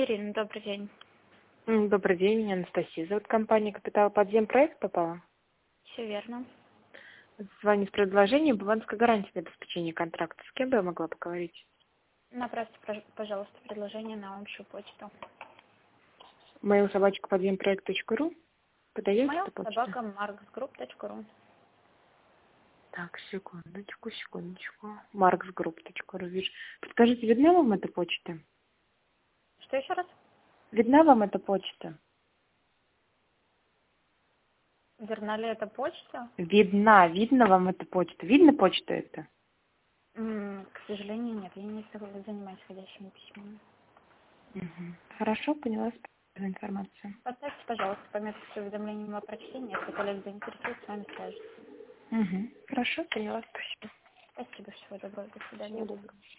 Ирина, добрый день. Добрый день, меня Анастасия зовут. Компания «Капитал Подземпроект» попала. Все верно. Звоню с предложением балансской гарантии на обеспечение контракта. С кем бы я могла поговорить? Направьте, пожалуйста, предложение на общую почту. mail@подземпроект.ру. Подаете Mail эту почту? собака marksgroup.ru. Так, секундочку. marksgroup.ru вижу. Подскажите, видна вам эта почта? Что еще раз? Видна вам эта почта? Верна ли это почта? Видно вам эта почта? Видно почту это? К сожалению, нет. Я не занимаюсь входящими письмами. Хорошо, поняла. Спасибо за информацию. Поставьте, пожалуйста, пометку с уведомлением о прочтении. Если коллег заинтересует, с вами свяжется. Хорошо, поняла. Спасибо. Спасибо, всего доброго, до Всего свидания. доброго.